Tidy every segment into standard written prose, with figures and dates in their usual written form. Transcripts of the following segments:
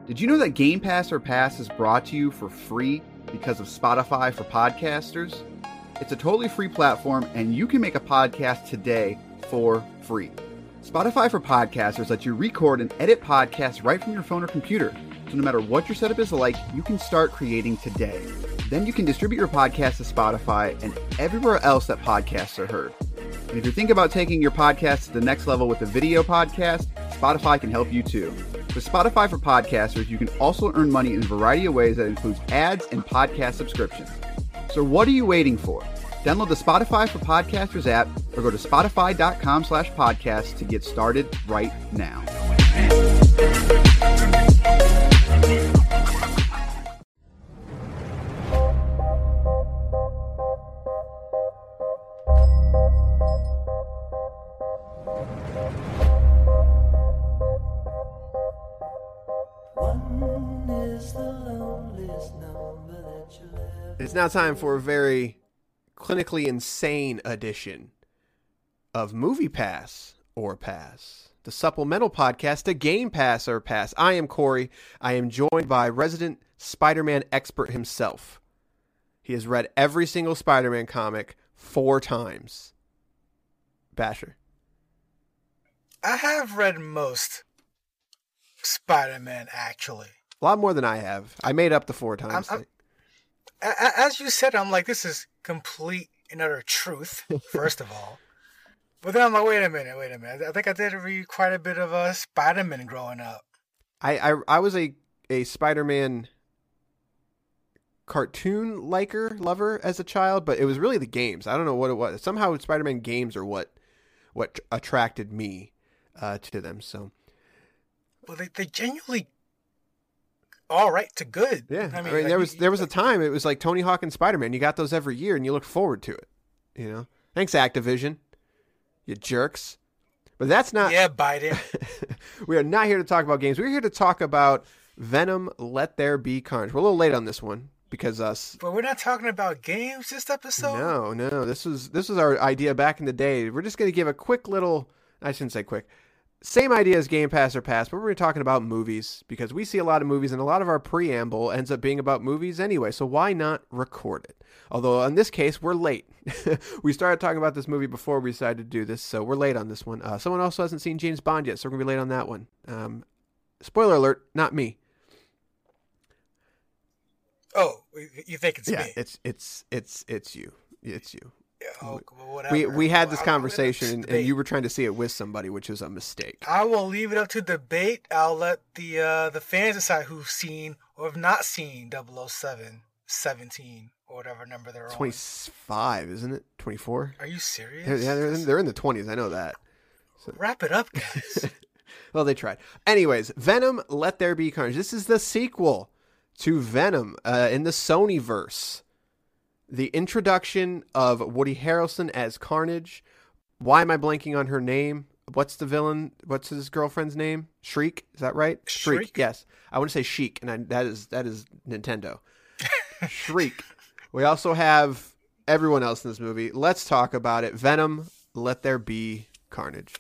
Did you know that Game Pass or Pass is brought to you for free because of Spotify for podcasters? It's a totally free platform, and you can make a podcast today for free. Spotify for podcasters lets you record and edit podcasts right from your phone or computer. So no matter what your setup is like, you can start creating today. Then you can distribute your podcast to Spotify and everywhere else that podcasts are heard. And if you're thinking about taking your podcast to the next level with a video podcast, Spotify can help you too. With Spotify for podcasters, you can also earn money in a variety of ways that includes ads and podcast subscriptions. So what are you waiting for? Download the Spotify for Podcasters app or go to spotify.com/podcast to get started right now. It's now time for a very clinically insane edition of Movie Pass or Pass, the supplemental podcast to Game Pass or Pass. I am Corey. I am joined by resident Spider-Man expert himself. He has read every single Spider-Man comic 4 times. Basher. I have read most Spider-Man, actually. A lot more than I have. I made up the 4 times. As you said, I'm like, this is complete and utter truth, first of all. But then I'm like, wait a minute. I think I did read quite a bit of Spider-Man growing up. I was a Spider-Man cartoon lover as a child, but it was really the games. I don't know what it was. Somehow Spider-Man games are what attracted me to them. So, well, they genuinely all right to good. Yeah, I mean like, there was a time it was like Tony Hawk and Spider-Man. You got those every year, and you looked forward to it. You know, thanks Activision, you jerks. But that's not. Yeah, Biden. We are not here to talk about games. We're here to talk about Venom: Let There Be Carnage. We're a little late on this one because us. But we're not talking about games this episode. No. This was our idea back in the day. We're just going to give a quick little. I shouldn't say quick. Same idea as Game Pass or Pass, but we're talking about movies because we see a lot of movies and a lot of our preamble ends up being about movies anyway. So why not record it? Although in this case, we're late. We started talking about this movie before we decided to do this, so we're late on this one. Someone also hasn't seen James Bond yet, so we're going to be late on that one. Spoiler alert, not me. Oh, you think it's me? Yeah, it's you. It's you. Oh, whatever. We had this conversation, and you were trying to see it with somebody, which is a mistake. I will leave it up to debate. I'll let the fans decide who've seen or have not seen 007, 17, or whatever number they're on. 25, isn't it? 24? Are you serious? Yeah, they're in the 20s. I know that. So. Wrap it up, guys. Well, they tried. Anyways, Venom: Let There Be Carnage. This is the sequel to Venom in the Sonyverse. The introduction of Woody Harrelson as Carnage. Why am I blanking on her name? What's the villain? What's his girlfriend's name? Shriek? Is that right? Shriek. Yes. I want to say Sheik, and that is Nintendo. Shriek. We also have everyone else in this movie. Let's talk about it. Venom: Let There Be Carnage.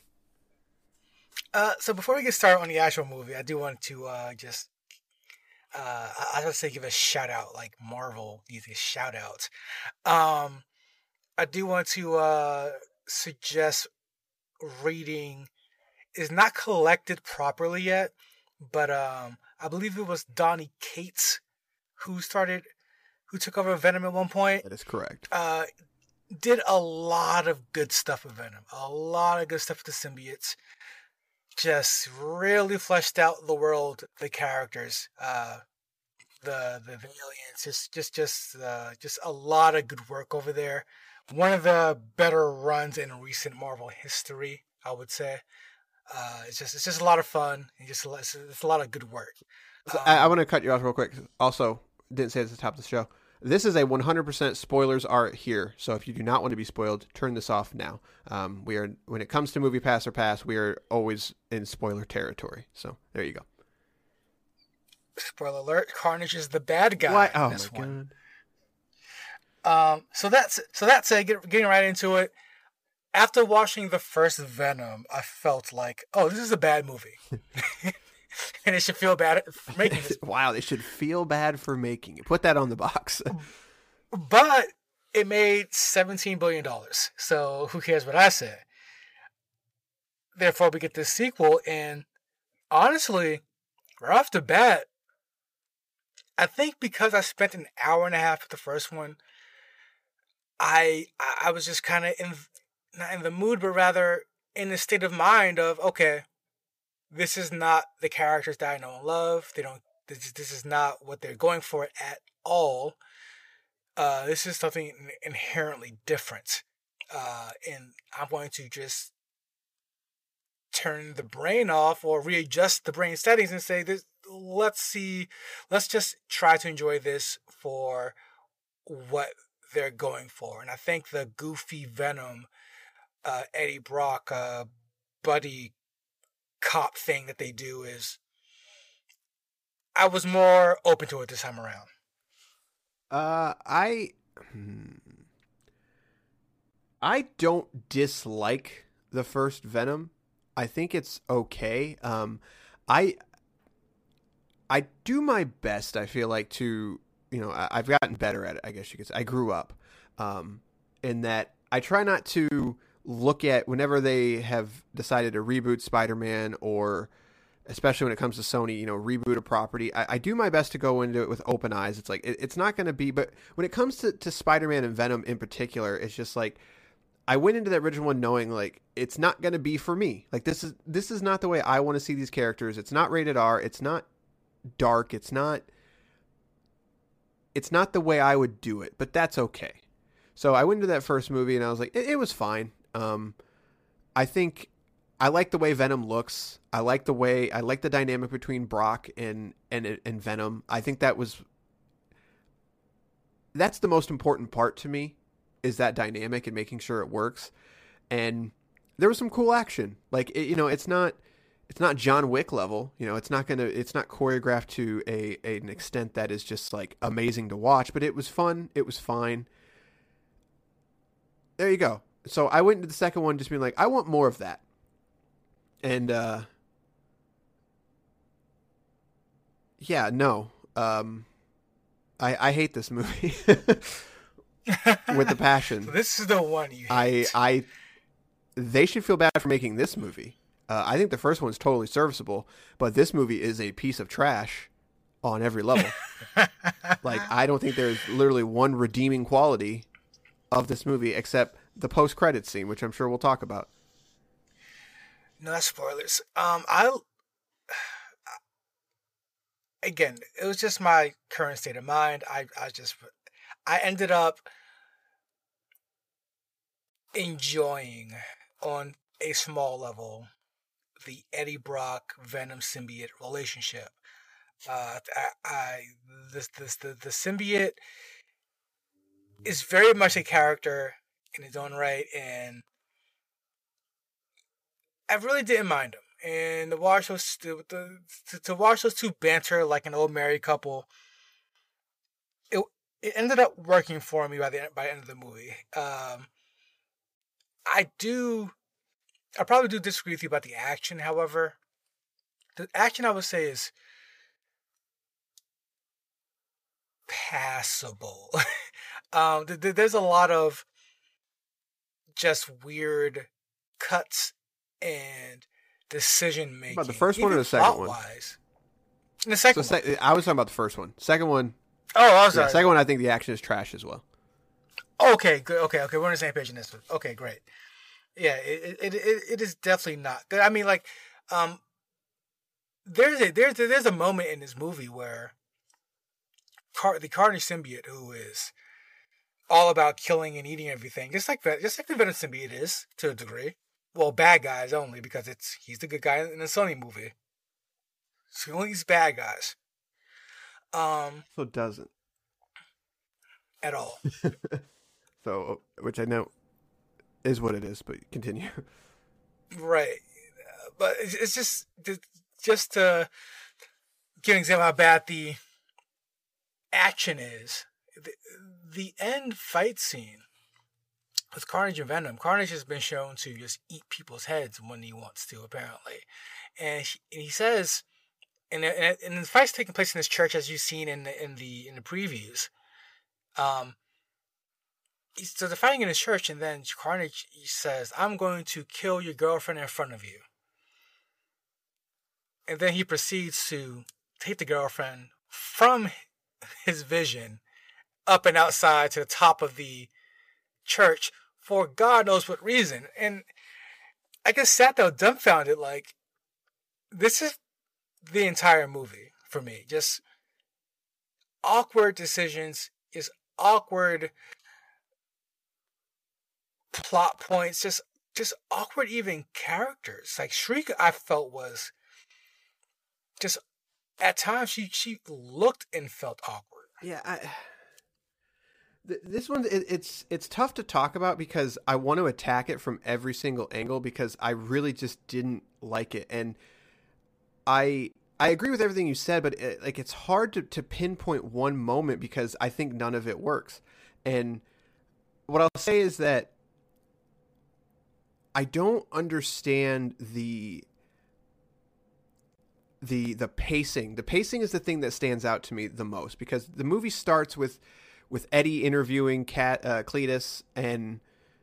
So before we get started on the actual movie, I do want to just. I would say give a shout out, like Marvel needs a shout out. I do want to suggest reading is not collected properly yet, but I believe it was Donny Cates who took over Venom at one point. That is correct. Did a lot of good stuff with Venom, a lot of good stuff with the symbiotes. Just really fleshed out the world, the characters, the aliens. Just a lot of good work over there. One of the better runs in recent Marvel history, I would say. It's just a lot of fun. And it's a lot of good work. I want to cut you off real quick. Also, didn't say it at the top of the show. This is a 100% spoilers are here. So if you do not want to be spoiled, turn this off now. We are, when it comes to Movie Pass or Pass, we are always in spoiler territory. So there you go. Spoiler alert: Carnage is the bad guy. Why? Oh in this my one. God. So that's it. Getting right into it. After watching the first Venom, I felt like, oh, this is a bad movie. and it should feel bad for making this. Wow, they should feel bad for making it. Put that on the box. But it made $17 billion. So who cares what I say? Therefore, we get this sequel, and honestly, right off the bat, I think because I spent an hour and a half with the first one, I was just kind of not in the mood, but rather in the state of mind of, okay, this is not the characters that I know and love. This is not what they're going for at all. This is something inherently different. And I'm going to just turn the brain off or readjust the brain settings and say, let's just try to enjoy this for what they're going for. And I think the goofy Venom, Eddie Brock, buddy cop thing that they do is, I was more open to it this time around. I don't dislike the first Venom. I think it's okay. I do my best, I feel like, to, I've gotten better at it, I guess you could say. I grew up in that I try not to look at whenever they have decided to reboot Spider-Man, or especially when it comes to Sony, reboot a property. I do my best to go into it with open eyes. It's like, it's not going to be, but when it comes to Spider-Man and Venom in particular, it's just like, I went into that original one knowing, like, it's not going to be for me. Like, this is not the way I want to see these characters. It's not rated R. It's not dark. It's not the way I would do it, but that's okay. So I went into that first movie and I was like, it was fine. I think I like the way Venom looks. I like the dynamic between Brock and Venom. I think that's the most important part to me, is that dynamic and making sure it works. And there was some cool action. Like, it's not John Wick level. It's not choreographed to an extent that is just like amazing to watch, but it was fun. It was fine. There you go. So I went into the second one just being like, I want more of that. And, yeah, no. I hate this movie with a passion. So this is the one you hate. They should feel bad for making this movie. I think the first one's totally serviceable, but this movie is a piece of trash on every level. Like, I don't think there's literally one redeeming quality of this movie except the post-credits scene, which I'm sure we'll talk about. No, that's spoilers. Again, it was just my current state of mind. I ended up enjoying, on a small level, the Eddie Brock Venom symbiote relationship. The symbiote is very much a character in his own right, and I really didn't mind him. And to watch those two banter like an old married couple, it ended up working for me by the end of the movie. I probably do disagree with you about the action. However, the action, I would say, is passable. There's a lot of just weird cuts and decision making. About the first one or the second one? In the second one. I was talking about the first one. Second one. Oh, I'm sorry. Yeah, second one, I think the action is trash as well. Okay, good. Okay. We're on the same page in this one. Okay, great. Yeah, it is definitely not. I mean, like, there's a moment in this movie where the Carnage symbiote, who is all about killing and eating everything, just like the Venom symbiote is to a degree. Well, bad guys only, because he's the good guy in the Sony movie. So he only eats bad guys. So it doesn't. At all. So, which I know is what it is, but continue. Right. But it's just to give an example how bad the action is. The end fight scene with Carnage and Venom. Carnage has been shown to just eat people's heads when he wants to, apparently. And he says, and the fight's taking place in this church, as you've seen in the previews. So they're fighting in his church, and then Carnage says, "I'm going to kill your girlfriend in front of you." And then he proceeds to take the girlfriend from his vision up and outside to the top of the church for God knows what reason. And I just sat there dumbfounded, like, this is the entire movie for me. Just awkward decisions, just awkward plot points, just awkward even characters. Like Shriek, I felt was just at times she looked and felt awkward. Yeah, this one it's tough to talk about because I want to attack it from every single angle because I really just didn't like it, and I agree with everything you said, but it's hard to pinpoint one moment because I think none of it works. And what I'll say is that I don't understand the pacing. The pacing is the thing that stands out to me the most because the movie starts with Eddie interviewing Cletus and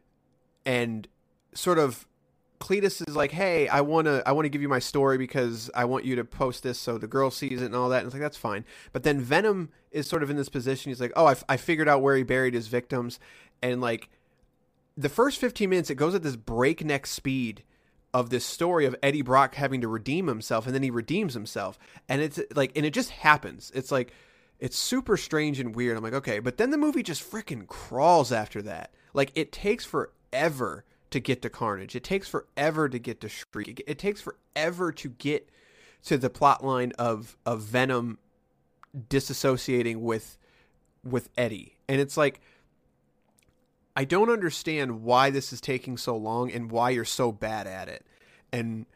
sort of Cletus is like, "Hey, I want to give you my story because I want you to post this so the girl sees it and all that." And it's like, that's fine. But then Venom is sort of in this position. He's like, "Oh, I figured out where he buried his victims." And like the first 15 minutes, it goes at this breakneck speed of this story of Eddie Brock having to redeem himself, and then he redeems himself. And it's like, and it just happens. It's like, it's super strange and weird. I'm like, okay, but then the movie just freaking crawls after that. Like, it takes forever to get to Carnage. It takes forever to get to Shriek. It takes forever to get to the plot line of Venom disassociating with Eddie. And it's like, I don't understand why this is taking so long and why you're so bad at it. And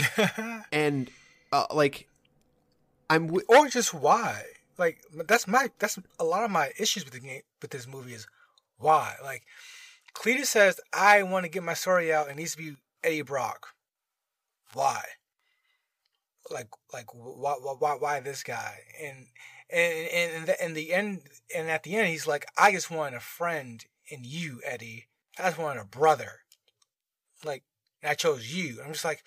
like, or just why. Like, that's a lot of my issues with the game, with this movie is why. Like, Cletus says, "I want to get my story out. It needs to be Eddie Brock." Why? Like why this guy? And in the end, and at the end, he's like, "I just want a friend in you, Eddie. I just wanted a brother. Like, I chose you." I'm just like,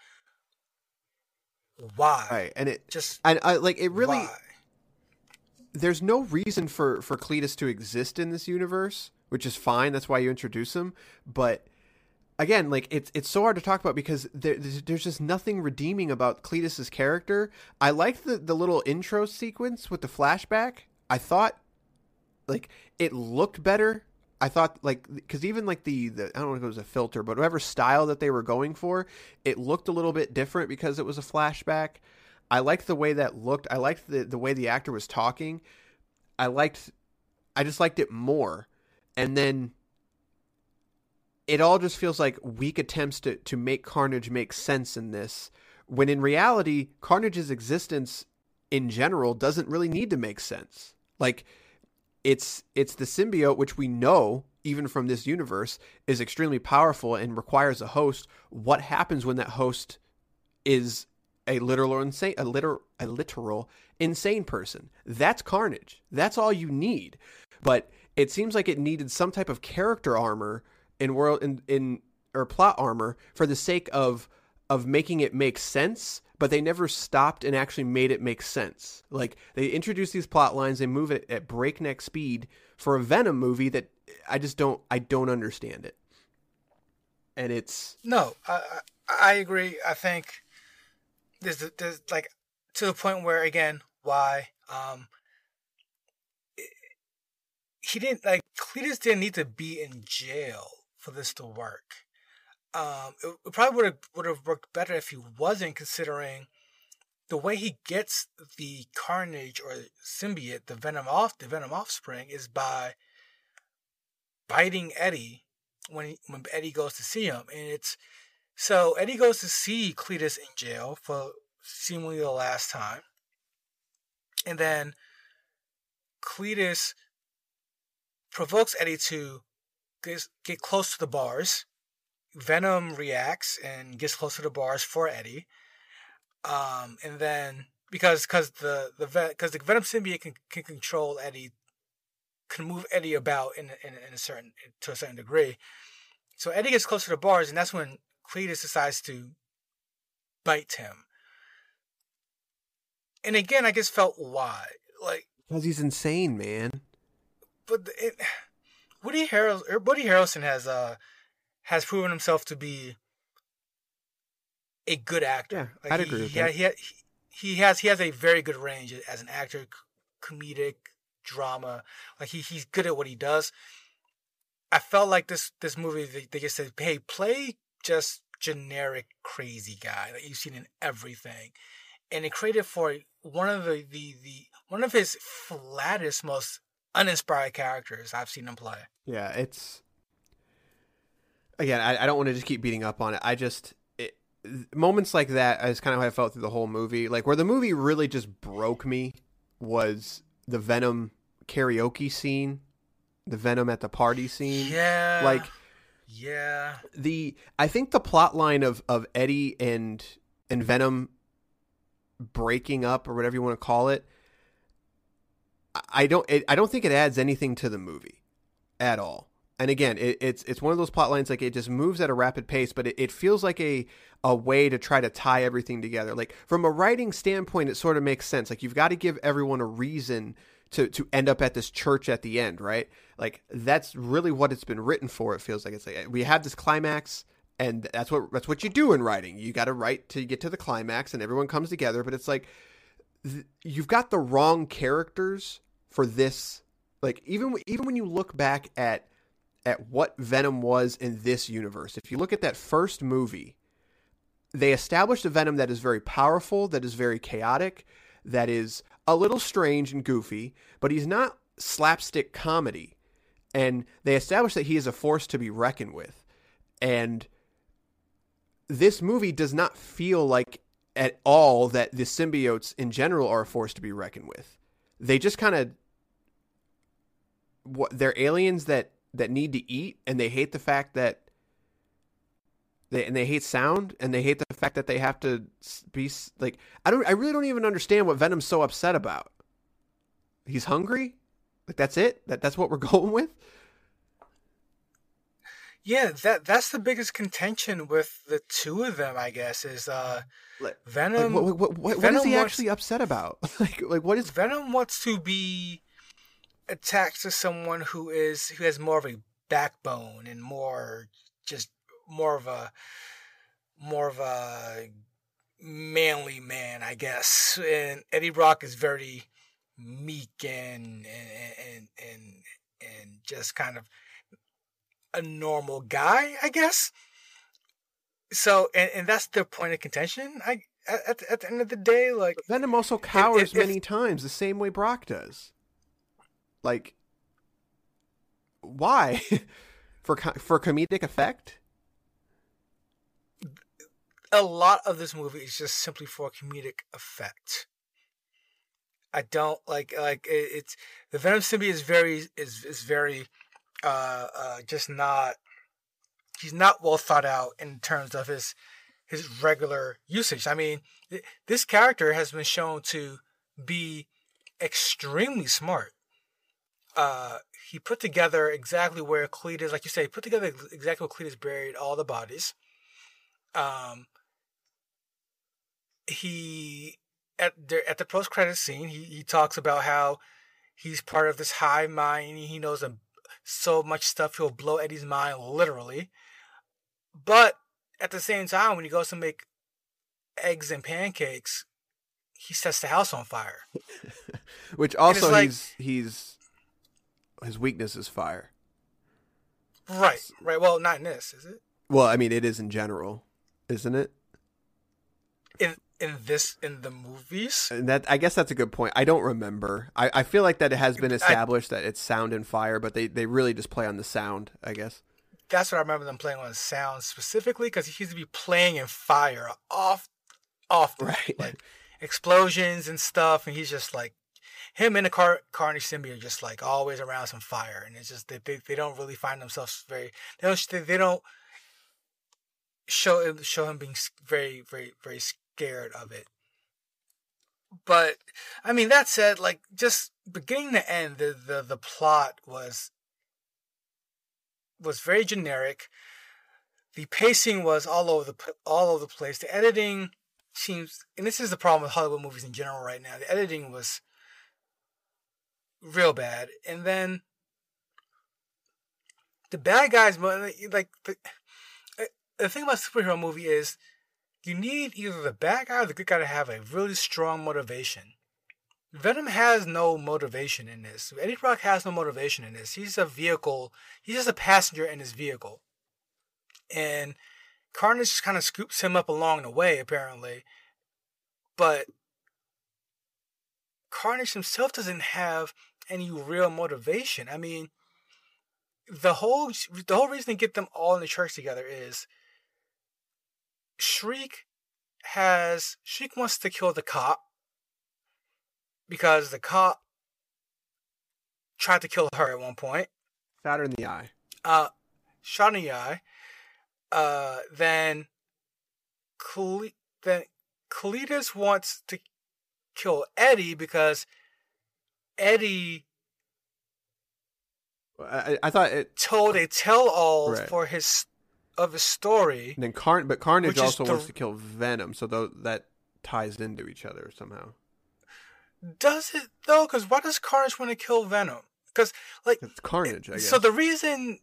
why? Right, and it just, I like it really. Why? There's no reason for Cletus to exist in this universe, which is fine. That's why you introduce him. But again, like it's so hard to talk about because there's just nothing redeeming about Cletus's character. I liked the little intro sequence with the flashback. I thought like it looked better. I thought like, because even like the I don't know if it was a filter, but whatever style that they were going for, it looked a little bit different because it was a flashback. I liked the way that looked. I liked the way the actor was talking. I just liked it more. And then it all just feels like weak attempts to make Carnage make sense in this, when in reality, Carnage's existence in general doesn't really need to make sense. Like, it's the symbiote, which we know, even from this universe, is extremely powerful and requires a host. What happens when that host is a literal insane person? That's Carnage. That's all you need. But it seems like it needed some type of character armor or plot armor for the sake of making it make sense, but they never stopped and actually made it make sense. Like, they introduce these plot lines, they move it at breakneck speed for a Venom movie that I don't understand it. And it's... No, I agree. I think there's like, to the point where, again, why, he didn't, like, Cletus didn't need to be in jail for this to work. It probably would have worked better if he wasn't, considering the way he gets the Carnage or symbiote, the Venom offspring, is by biting Eddie when Eddie goes to see him. And so Eddie goes to see Cletus in jail for seemingly the last time. And then Cletus provokes Eddie to get close to the bars. Venom reacts and gets close to the bars for Eddie. And then because the Venom symbiote can control Eddie, can move Eddie about in a certain to a certain degree. So Eddie gets closer to Bars, and that's when Cletus decides to bite him. And again, I just felt why, like, because he's insane, man. But Woody Harrelson has proven himself to be a good actor. Yeah, I'd agree with that. He has a very good range as an actor, comedic, drama. Like he's good at what he does. I felt like this movie they just said, hey, play just generic crazy guy that you've seen in everything, and it created for one of one of his flattest, most uninspired characters I've seen him play. Yeah, it's again. I don't want to just keep beating up on it. Moments like that is kind of how I felt through the whole movie. Like where the movie really just broke me was the Venom karaoke scene, the Venom at the party scene. Yeah, like yeah. I think the plot line of Eddie and Venom breaking up or whatever you want to call it. I don't think it adds anything to the movie at all. And again, it's one of those plot lines, like it just moves at a rapid pace, but it feels like a way to try to tie everything together. Like from a writing standpoint, it sort of makes sense. Like you've got to give everyone a reason to end up at this church at the end, right? Like that's really what it's been written for. It feels like it's like we have this climax, and that's what you do in writing. You got to write to get to the climax, and everyone comes together. But it's like you've got the wrong characters for this. Like even when you look back at what Venom was in this universe, if you look at that first movie, they established a Venom that is very powerful, that is very chaotic, that is a little strange and goofy, but he's not slapstick comedy. And they established that he is a force to be reckoned with. And this movie does not feel like at all that the symbiotes in general are a force to be reckoned with. They just kind of, they're aliens that need to eat, and they hate the fact that they hate sound, and they hate the fact that they have to be like, I really don't even understand what Venom's so upset about. He's hungry? Like that's it? That's what we're going with? Yeah, that's the biggest contention with the two of them, I guess, is Venom. Like, what is he actually upset about? like what is Venom wants to be attached to someone who has more of a backbone and more of a manly man, I guess. And Eddie Brock is very meek and just kind of a normal guy, I guess. So and that's the point of contention. At the end of the day, like Venom also cowers many times the same way Brock does. Like, why? for comedic effect? A lot of this movie is just simply for comedic effect. I don't like it's the Venom symbiote is very just not, he's not well thought out in terms of his regular usage. I mean, this character has been shown to be extremely smart. He put together exactly where Cletus, like you say, put together exactly where Cletus buried all the bodies. He at the post-credit scene, he talks about how he's part of this hive mind. He knows so much stuff he'll blow Eddie's mind literally. But at the same time, when he goes to make eggs and pancakes, he sets the house on fire. Which also he's his weakness is fire. Right. Well, not in this, is it? Well, I mean, it is in general, isn't it? In the movies? And I guess that's a good point. I don't remember. I feel like that it has been established that it's sound and fire, but they really just play on the sound, I guess. That's what I remember them playing on sound specifically, because he used to be playing in fire often. Right. Like explosions and stuff, and he's just like, him and the Carnage symbiote are just like always around some fire, and it's just they don't really find themselves they don't show him being very, very, very scared of it. But I mean, that said, like just beginning to end, the plot was very generic. The pacing was all over the place. The editing seems, and this is the problem with Hollywood movies in general right now. The editing was real bad, and then the bad guys, like the thing about a superhero movie is you need either the bad guy or the good guy to have a really strong motivation. Venom has no motivation in this. Eddie Brock has no motivation in this. He's a vehicle. He's just a passenger in his vehicle. And Carnage just kind of scoops him up along the way, apparently. But Carnage himself doesn't have any real motivation. I mean, the whole reason to get them all in the church together is Shriek wants to kill the cop because the cop tried to kill her at one point. Shot her in the eye. Shot in the eye. Then Cletus wants to kill Eddie because Eddie I thought it told a tell-all right. for his story. And then Carnage also wants to kill Venom, so that ties into each other somehow. Does it though? Because why does Carnage want to kill Venom? Because it's Carnage, I guess. So the reason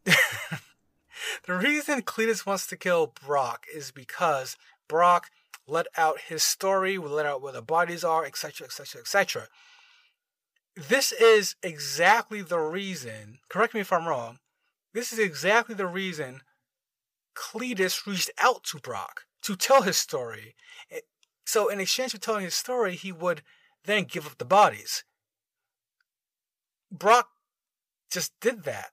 Cletus wants to kill Brock is because Brock let out his story, let out where the bodies are, etc., etc., etc. This is exactly the reason, correct me if I'm wrong, this is exactly the reason Cletus reached out to Brock to tell his story. So in exchange for telling his story, he would then give up the bodies. Brock just did that.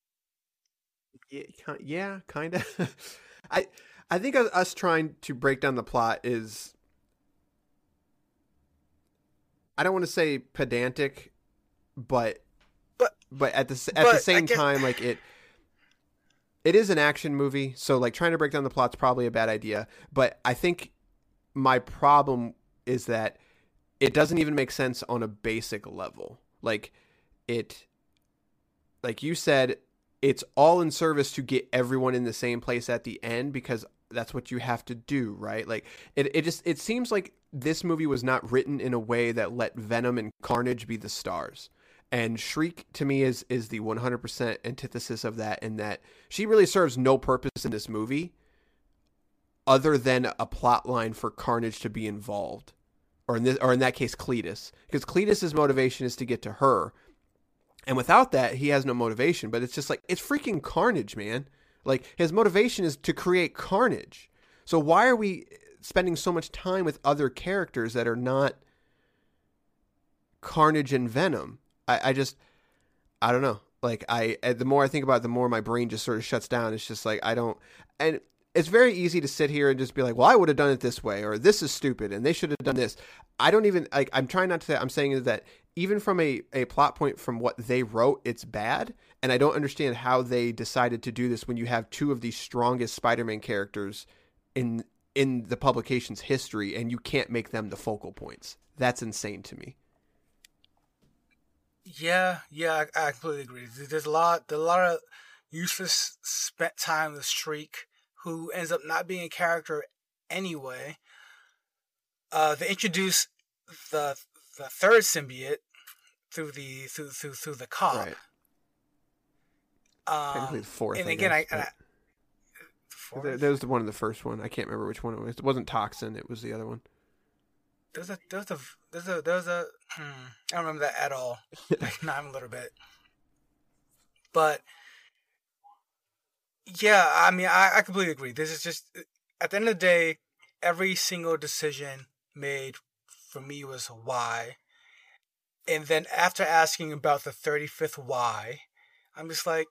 Yeah, kind of. I think us trying to break down the plot is, I don't want to say pedantic, but at the same time, like it is an action movie, so like trying to break down the plot's probably a bad idea. But I think my problem is that it doesn't even make sense on a basic level. Like you said, it's all in service to get everyone in the same place at the end because that's what you have to do, right? Like it seems like this movie was not written in a way that let Venom and Carnage be the stars. And Shriek to me is the 100% antithesis of that, in that she really serves no purpose in this movie other than a plot line for Carnage to be involved. Or in that case, Cletus. Because Cletus's motivation is to get to her. And without that, he has no motivation. But it's just like, it's freaking Carnage, man. Like, his motivation is to create carnage. So why are we spending so much time with other characters that are not Carnage and Venom? I don't know. Like, the more I think about it, the more my brain just sort of shuts down. It's just like, and it's very easy to sit here and just be like, well, I would have done it this way, or this is stupid, and they should have done this. I don't even, like, I'm trying not to say, I'm saying that even from a plot point from what they wrote, it's bad. And I don't understand how they decided to do this when you have two of the strongest Spider-Man characters in the publication's history, and you can't make them the focal points. That's insane to me. Yeah, I completely agree. There's a lot of useless spent time with Shriek, who ends up not being a character anyway. They introduce the third symbiote through the cop. Right. Technically the fourth. And again, there was the one in the first one. I can't remember which one it was. It wasn't Toxin. It was the other one. There's a I don't remember that at all. Like, not even a little bit. But yeah, I mean, I completely agree. This is just, at the end of the day, every single decision made for me was why. And then after asking about the 35th why, I'm just like,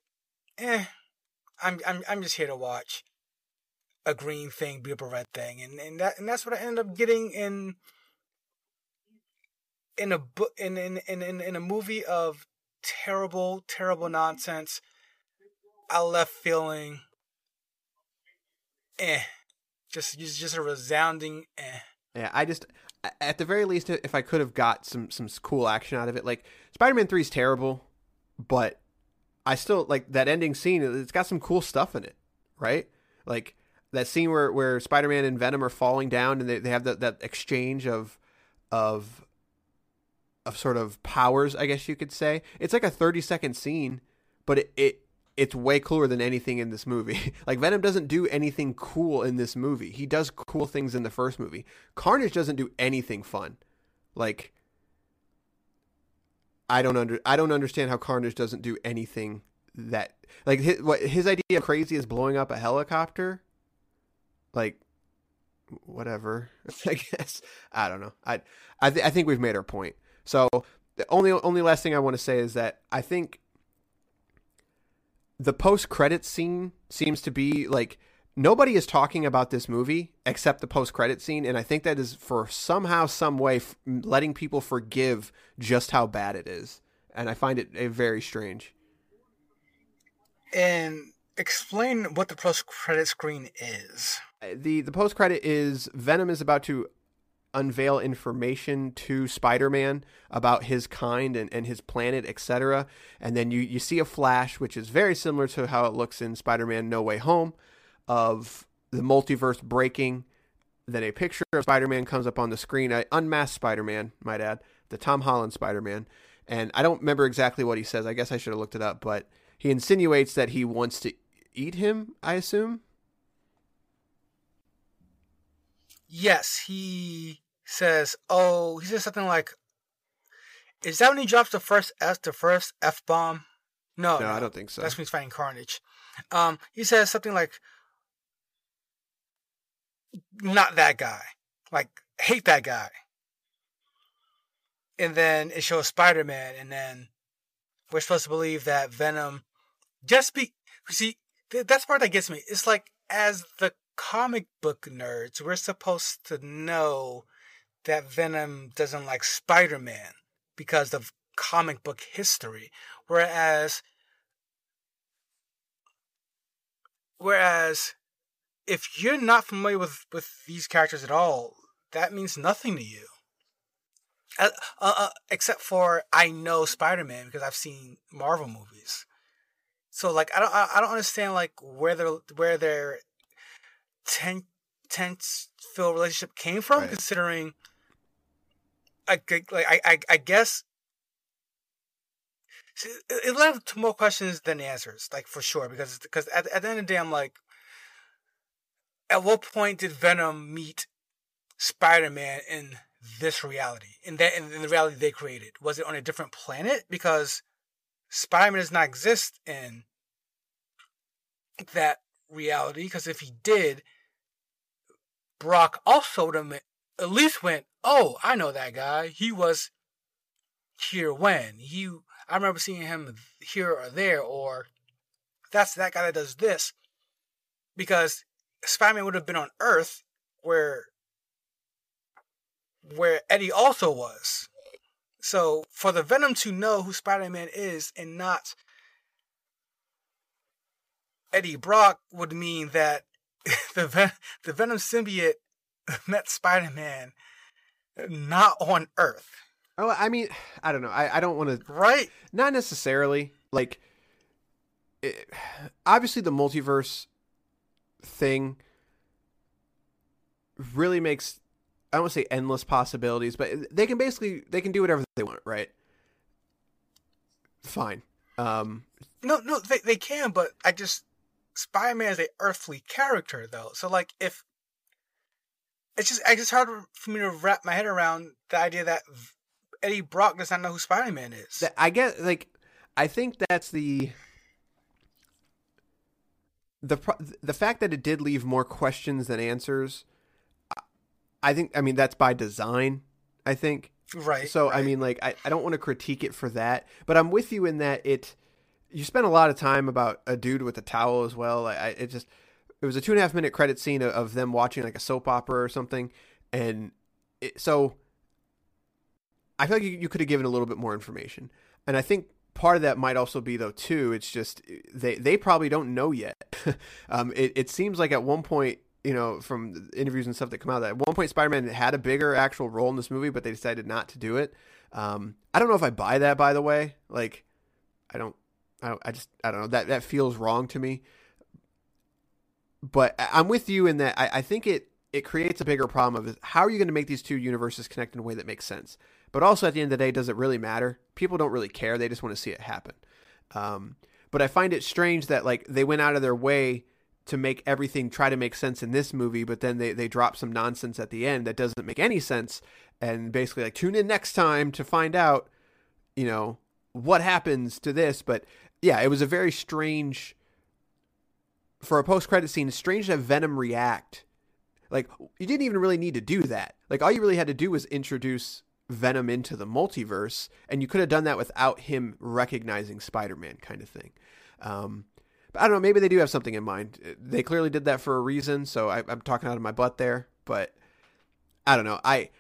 I'm just here to watch a green thing beat up a red thing, and that's what I ended up getting in a movie of terrible nonsense. I left feeling just a resounding. Yeah, at the very least, if I could have got some cool action out of it, like Spider-Man 3 is terrible, but I still like that ending scene. It's got some cool stuff in it, right? Like that scene where Spider-Man and Venom are falling down and they have that exchange of sort of powers, I guess you could say. It's like a 30-second scene, but it's way cooler than anything in this movie. Like Venom doesn't do anything cool in this movie. He does cool things in the first movie. Carnage doesn't do anything fun. Like I don't understand how Carnage doesn't do anything that like his idea of crazy is blowing up a helicopter. Like whatever. I guess I don't know. I think we've made our point. So the only last thing I want to say is that I think the post-credit scene seems to be like nobody is talking about this movie except the post-credit scene, and I think that is for somehow, some way, letting people forgive just how bad it is, and I find it very strange. And explain what the post-credit screen is. The post-credit is Venom is about to unveil information to Spider-Man about his kind and his planet, etc. And then you see a flash, which is very similar to how it looks in Spider-Man No Way Home, of the multiverse breaking. Then a picture of Spider-Man comes up on the screen, an unmasked Spider-Man, might add, the Tom Holland Spider-Man. And I don't remember exactly what he says. I guess I should have looked it up, but he insinuates that he wants to eat him, I assume. Yes, he says something like, is that when he drops the first F-bomb? No, I don't think so. That's when he's fighting Carnage. He says something like, not that guy. Like, hate that guy. And then it shows Spider-Man, and then we're supposed to believe that Venom see, that's the part that gets me. It's like, as the comic book nerds, we're supposed to know that Venom doesn't like Spider-Man because of comic book history. Whereas if you're not familiar with these characters at all, that means nothing to you. Except for I know Spider-Man because I've seen Marvel movies. So like I don't understand like where their tense-filled relationship came from, right. Considering I guess it led to more questions than answers, like for sure, because at the end of the day, I'm like, at what point did Venom meet Spider-Man in this reality, in the reality they created? Was it on a different planet? Because Spider-Man does not exist in that reality. Because if he did, Brock also would have at least went, oh, I know that guy. He was here when I remember seeing him here or there, or that's that guy that does this. Because Spider-Man would have been on Earth where Eddie also was. So for the Venom to know who Spider-Man is and not Eddie Brock would mean that the Venom symbiote met Spider-Man not on Earth. Oh, I mean, I don't know. I don't want to... Right? Not necessarily. Like, obviously the multiverse thing really makes... I don't want to say endless possibilities, but they can do whatever they want, right? Fine. No, they can, but Spider-Man is an earthly character, though. So, like, if it's just hard for me to wrap my head around the idea that Eddie Brock does not know who Spider-Man is. I get, like, I think that's the fact that it did leave more questions than answers. I mean, that's by design, I think. Right. So, right. I mean, like, I don't want to critique it for that, but I'm with you in that you spent a lot of time about a dude with a towel as well. It was a 2.5 minute credit scene of them watching like a soap opera or something. And so I feel like you could have given a little bit more information. And I think part of that might also be, though, too, it's just they probably don't know yet. It seems like at one point from interviews and stuff that come out, that at one point Spider-Man had a bigger actual role in this movie, but they decided not to do it. I don't know if I buy that, by the way. Like, I don't know. That feels wrong to me. But I'm with you in that I think it creates a bigger problem of how are you going to make these two universes connect in a way that makes sense? But also at the end of the day, does it really matter? People don't really care. They just want to see it happen. But I find it strange that like they went out of their way to make everything try to make sense in this movie, but then they drop some nonsense at the end that doesn't make any sense, and basically like tune in next time to find out, what happens to this. But yeah, it was a very strange, for a post-credit scene, it's strange to have Venom react. Like, you didn't even really need to do that. Like, all you really had to do was introduce Venom into the multiverse, and you could have done that without him recognizing Spider-Man, kind of thing. But I don't know, maybe they do have something in mind. They clearly did that for a reason, so I'm talking out of my butt there, but I don't know.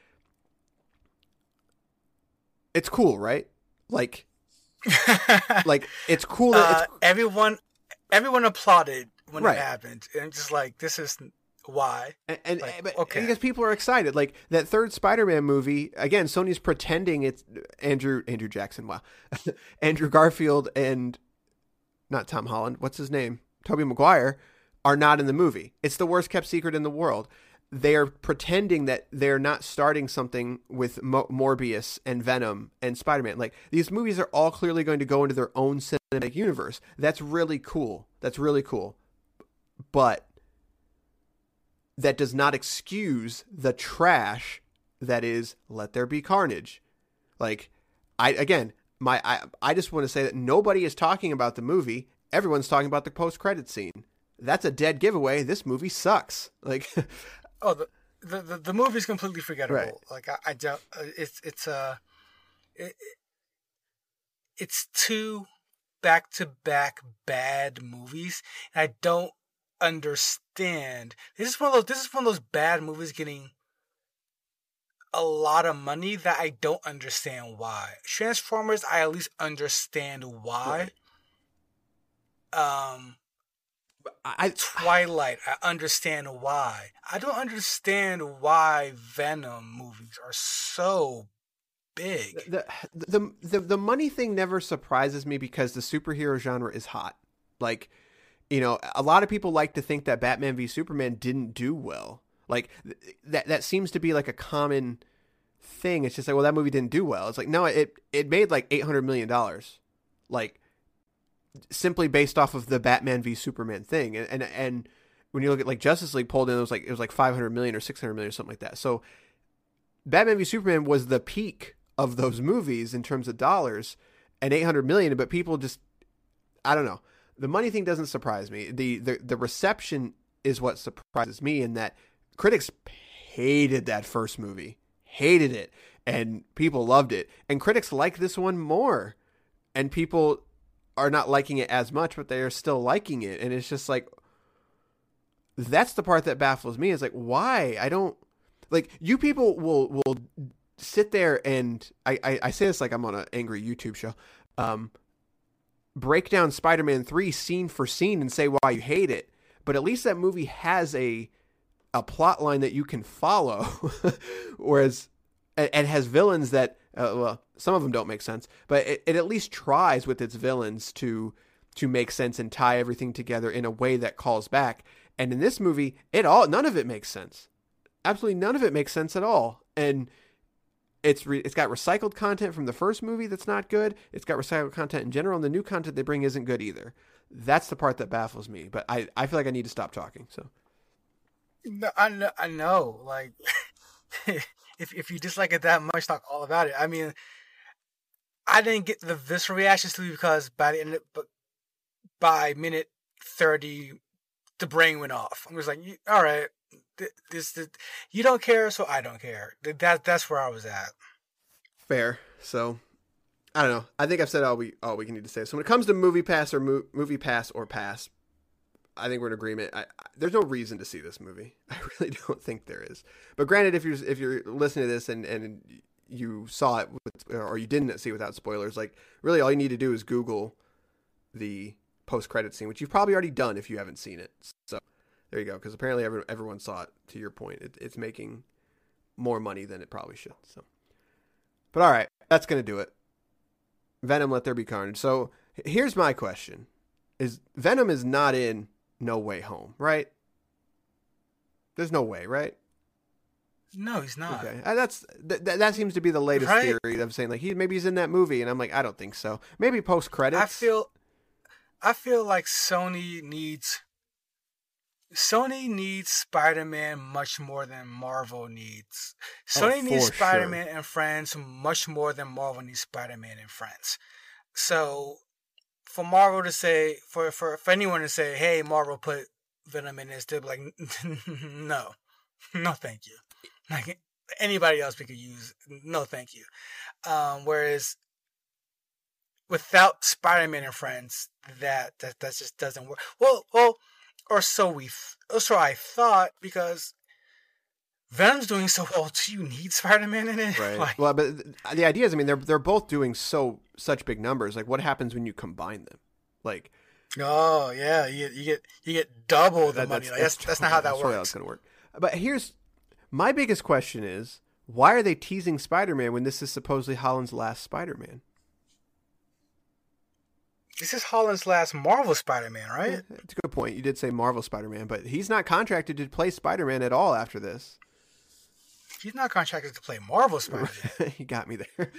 It's cool, right? Like it's cool that everyone applauded when it happened, and I'm just like, this is why. And because people are excited. Like that third Spider-Man movie, again, Sony's pretending it's Andrew Jackson, wow. Andrew Garfield and not Tom Holland, what's his name? Tobey Maguire are not in the movie. It's the worst kept secret in the world. They are pretending that they're not starting something with Morbius and Venom and Spider-Man. Like, these movies are all clearly going to go into their own cinematic universe. That's really cool. But that does not excuse the trash that is Let There Be Carnage. Like, I just want to say that nobody is talking about the movie. Everyone's talking about the post-credit scene. That's a dead giveaway. This movie sucks. Like, the movie's completely forgettable. Right. Like, I don't. It's two back-to-back bad movies, and I don't understand. This is one of those bad movies getting a lot of money that I don't understand why. Transformers, I at least understand why. Twilight, I understand why. I don't understand why Venom movies are so big. The money thing never surprises me because the superhero genre is hot. Like, a lot of people like to think that Batman v Superman didn't do well. Like, that seems to be like a common thing. It's just like, well, that movie didn't do well. It's like, no, it made like $800 million. Like, simply based off of the Batman v Superman thing. And when you look at like Justice League pulled in, it was like 500 million or 600 million or something like that. So Batman v Superman was the peak of those movies in terms of dollars, and 800 million, but people just, I don't know. The money thing doesn't surprise me. The reception is what surprises me, in that critics hated that first movie. Hated it. And people loved it. And critics like this one more. And people are not liking it as much, but they are still liking it. And it's just like, that's the part that baffles me, is like, why? I don't, like, you people will sit there and I say this like I'm on an angry YouTube show, break down Spider-Man 3 scene for scene and say why you hate it. But at least that movie has a plot line that you can follow. Whereas it has villains that, well, some of them don't make sense, but it at least tries with its villains to make sense and tie everything together in a way that calls back. And in this movie, none of it makes sense. Absolutely none of it makes sense at all. And it's got recycled content from the first movie that's not good. It's got recycled content in general, and the new content they bring isn't good either. That's the part that baffles me. But I feel like I need to stop talking. So, no, I know. Like, if you dislike it that much, talk all about it. I mean, I didn't get the visceral reactions to it because by minute 30, the brain went off. I was like, all right. This you don't care, so I don't care. That's where I was at. Fair. So I don't know. I think I've said all we can need to say. So when it comes to movie pass or pass, I think we're in agreement. There's no reason to see this movie. I really don't think there is. But granted, if you're listening to this and you saw it or you didn't see it without spoilers, like, really all you need to do is Google the post-credit scene, which you've probably already done if you haven't seen it. So There you go. Because apparently everyone saw it. To your point, it's making more money than it probably should. So, but all right, that's gonna do it. Venom, Let There Be Carnage. So here's my question: Is Venom is not in No Way Home, right? There's no way, right? No, he's not. Okay, that seems to be the latest theory of saying like maybe he's in that movie, and I'm like, I don't think so. Maybe post credits. I feel like Sony needs Spider-Man much more than Marvel needs. Sony needs Spider-Man and Friends much more than Marvel needs Spider-Man and Friends. So for Marvel to say, for anyone to say, hey, Marvel put Venom in this, they'll be like, no, thank you. Like anybody else we could use, no, thank you. Whereas without Spider-Man and Friends, that just doesn't work. Well, or so I thought, because Venom's doing so well. Do you need Spider-Man in it? Right. Like, well, but the idea is, I mean, they're both doing such big numbers. Like, what happens when you combine them? Like, oh yeah, you get double the money. That's not how that works. That's going to work. But here's my biggest question: is why are they teasing Spider-Man when this is supposedly Holland's last Spider-Man? This is Holland's last Marvel Spider-Man, right? Yeah, it's a good point. You did say Marvel Spider-Man, but he's not contracted to play Spider-Man at all after this. He's not contracted to play Marvel Spider-Man. He got me there.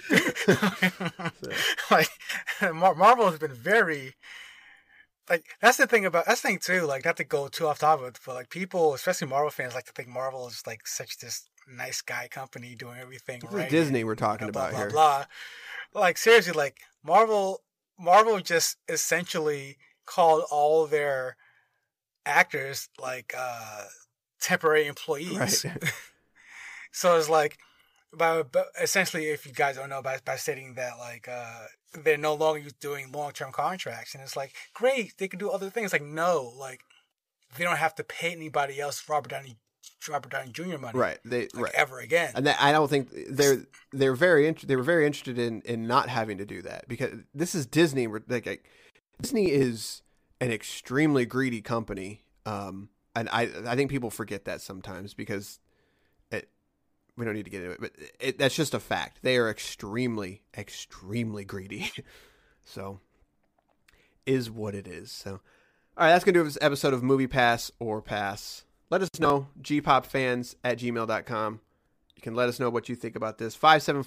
Like, Marvel has been very... Like, that's the thing too, like, not to go too off topic, but like people, especially Marvel fans, like to think Marvel is like such this nice guy company doing everything right. Disney we're talking about here. Blah. Like, seriously, like, Marvel just essentially called all their actors like temporary employees. Right. So it's like, but essentially, if you guys don't know, by stating that like they're no longer doing long-term contracts, and it's like, great, they can do other things. Like, no, like they don't have to pay anybody else Robert Downey Jr. money, right? Ever again. And I don't think they were very interested in not having to do that, because this is Disney. Like Disney is an extremely greedy company, and I think people forget that sometimes, because we don't need to get into it, but that's just a fact. They are extremely, extremely greedy. So, is what it is. So, all right, that's going to do this episode of Movie Pass or Pass. Let us know, gpopfans@gmail.com. You can let us know what you think about this.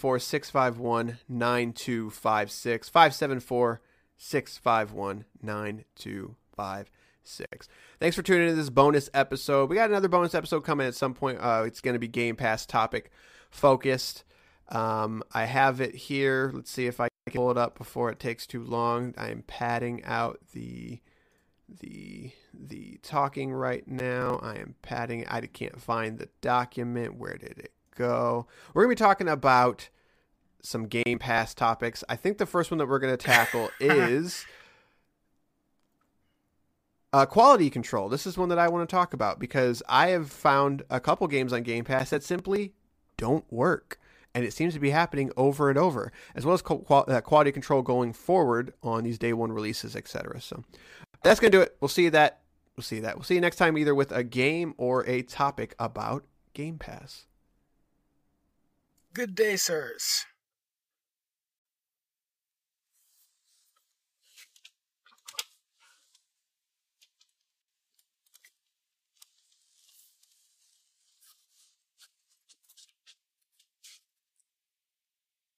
574-651-9256. 574-651-9256. Thanks for tuning into this bonus episode. We got another bonus episode coming at some point. It's going to be Game Pass topic focused. I have it here. Let's see if I can pull it up before it takes too long. I am padding out the talking right now. I can't find the document. Where did it go? We're going to be talking about some Game Pass topics. I think the first one that we're going to tackle is quality control. This is one that I want to talk about, because I have found a couple games on Game Pass that simply don't work. And it seems to be happening over and over, as well as quality control going forward on these day one releases, etc. So that's going to do it. We'll see you next time, either with a game or a topic about Game Pass. Good day, sirs.